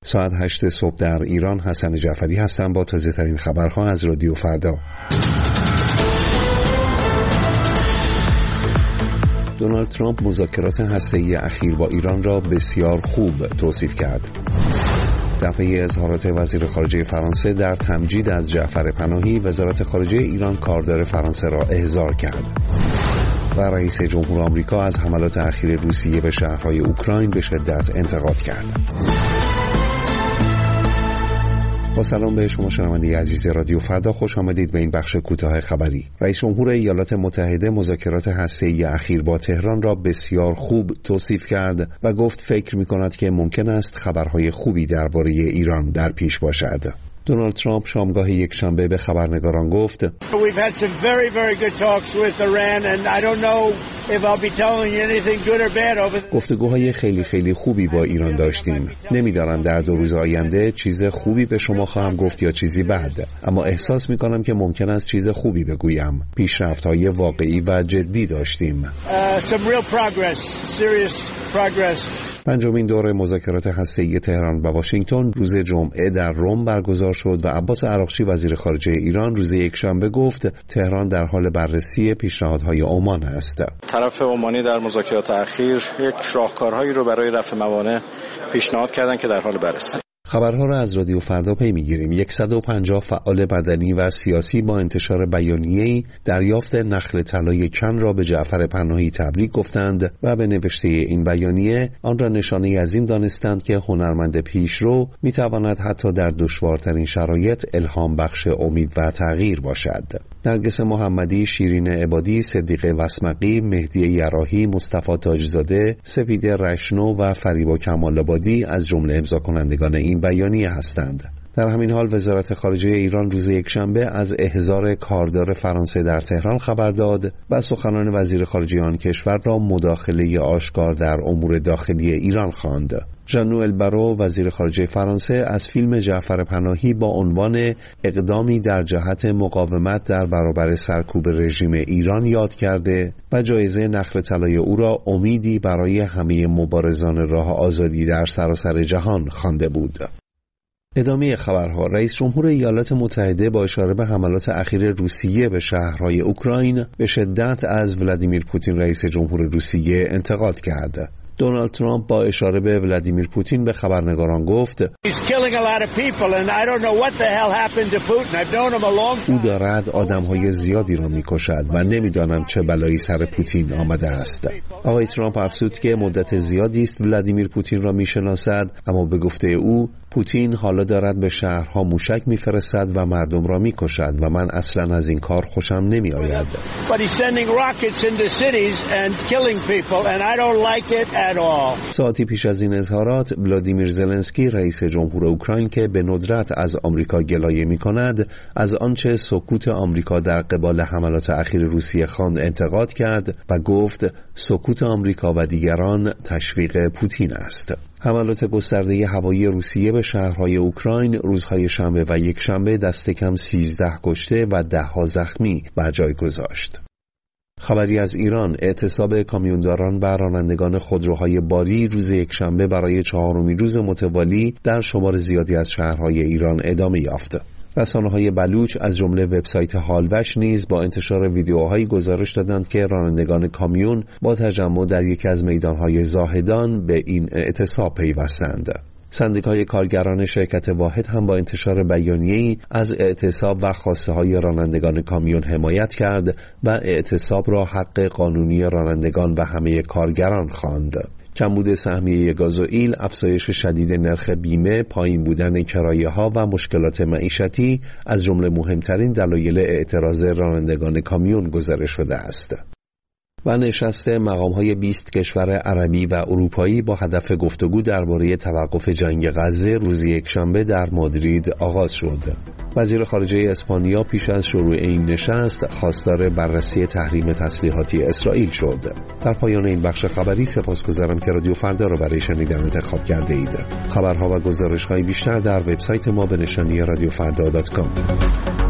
ساعت 8 صبح در ایران. حسن جعفری هستم با تازه ترین خبرها از رادیو فردا. دونالد ترامپ مذاکرات هسته‌ای اخیر با ایران را بسیار خوب توصیف کرد. در پی اظهارات وزیر خارجه فرانسه در تمجید از جعفر پناهی، وزارت خارجه ایران کاردار فرانسه را احضار کرد. و رئیس جمهور آمریکا از حملات اخیر روسیه به شهرهای اوکراین به شدت انتقاد کرد. با سلام به شما شنونده عزیز رادیو فردا، خوش آمدید به این بخش کوتاه خبری. رئیس جمهور ایالات متحده مذاکرات هسته‌ای اخیر با تهران را بسیار خوب توصیف کرد و گفت فکر می‌کند که ممکن است خبرهای خوبی درباره ایران در پیش باشد. دونالد ترامپ شامگاه یکشنبه به خبرنگاران گفت گفتگوهای خیلی خوبی با ایران داشتیم. نمیدانم در 2 روز آینده چیز خوبی به شما خواهم گفت یا چیزی بد، اما احساس میکنم که ممکن است چیز خوبی بگویم. پیشرفت‌های واقعی و جدی داشتیم. پنجمین دور مذاکرات هسته‌ای تهران و واشنگتن روز جمعه در روم برگزار شد و عباس عراقچی وزیر خارجه ایران روز یکشنبه گفت تهران در حال بررسی پیشنهادهای عمان است. طرف عمانی در مذاکرات اخیر یک راهکارهایی رو برای رفع موانع پیشنهاد کردن که در حال بررسی. خبرها را از رادیو فردا پی می‌گیریم. 150 فعال مدنی و سیاسی با انتشار بیانیه‌ای دریافت نخل طلای کن را به جعفر پناهی تبریک گفتند و به نوشته این بیانیه آن را نشانه‌ای از این دانستند که هنرمند پیشرو می‌تواند حتی در دشوارترین شرایط الهام بخش امید و تغییر باشد. نرگس محمدی، شیرین عبادی، صدیق وسمقی، مهدی یراحی، مصطفی تاجزاده، سپید رشنو و فریبا کمال‌آبادی از جمله امضاکنندگان این بیانیه هستند. در همین حال وزارت خارجه ایران روز یکشنبه از احضار کاردار فرانسه در تهران خبر داد و سخنان وزیر خارجه آن کشور را مداخله آشکار در امور داخلی ایران خواند. ژان نوئل بارو وزیر خارجه فرانسه از فیلم جعفر پناهی با عنوان اقدامی در جهت مقاومت در برابر سرکوب رژیم ایران یاد کرده و جایزه نخل طلای او را امیدی برای همه مبارزان راه آزادی در سراسر جهان خوانده بود. ادامه خبرها. رئیس جمهور ایالات متحده با اشاره به حملات اخیر روسیه به شهرهای اوکراین به شدت از ولادیمیر پوتین رئیس جمهور روسیه انتقاد کرد. دونالد ترامپ با اشاره به ولادیمیر پوتین به خبرنگاران گفت او دارد آدمهای زیادی را می‌کشد و نمی‌دانم چه بلایی سر پوتین آمده است. آقای ترامپ افزود که مدت زیادی است ولادیمیر پوتین را می‌شناسد، اما به گفته او پوتین حالا دارد به شهرها موشک می‌فرستد و مردم را می‌کشد و من اصلاً از این کار خوشم نمی‌آید. ساعتی پیش از این اظهارات ولادیمیر زلنسکی رئیس جمهور اوکراین که به ندرت از آمریکا گلایه می‌کند، از آنچه سکوت آمریکا در قبال حملات اخیر روسیه خواند انتقاد کرد و گفت سکوت آمریکا و دیگران تشویق پوتین است. حملات گسترده هوایی روسیه به شهرهای اوکراین روزهای شنبه و یکشنبه دست کم 13 کشته و 10 زخمی بر جای گذاشت. خبری از ایران. اعتصاب کامیونداران و رانندگان خودروهای باری روز یکشنبه برای 4مین روز متوالی در شمار زیادی از شهرهای ایران ادامه یافت. رسانه‌های بلوچ از جمله وبسایت حالوش نیز با انتشار ویدیوهایی گزارش دادند که رانندگان کامیون با تجمع در یکی از میدانهای زاهدان به این اعتصاب پیوستند. سندیکای کارگران شرکت واحد هم با انتشار بیانیه‌ای از اعتصاب و خواسته‌های رانندگان کامیون حمایت کرد و اعتصاب را حق قانونی رانندگان و همه کارگران خواند. کمبود سهمیه گازوئیل، افزایش شدید نرخ بیمه، پایین بودن کرایه‌ها و مشکلات معیشتی از جمله مهمترین دلایل اعتراض رانندگان کامیون گزارش شده است. و نشست مقام‌های 20 کشور عربی و اروپایی با هدف گفتگو درباره توقف جنگ غزه روز یکشنبه در مادرید آغاز شد. وزیر خارجه اسپانیا پیش از شروع این نشست خواستار بررسی تحریم تسلیحاتی اسرائیل شد. در پایان این بخش خبری سپاسگزارم که رادیو فردا را برای شنیدن انتخاب کرده اید. خبرها و گزارش‌های بیشتر در وبسایت ما به نشانی radiofrda.com.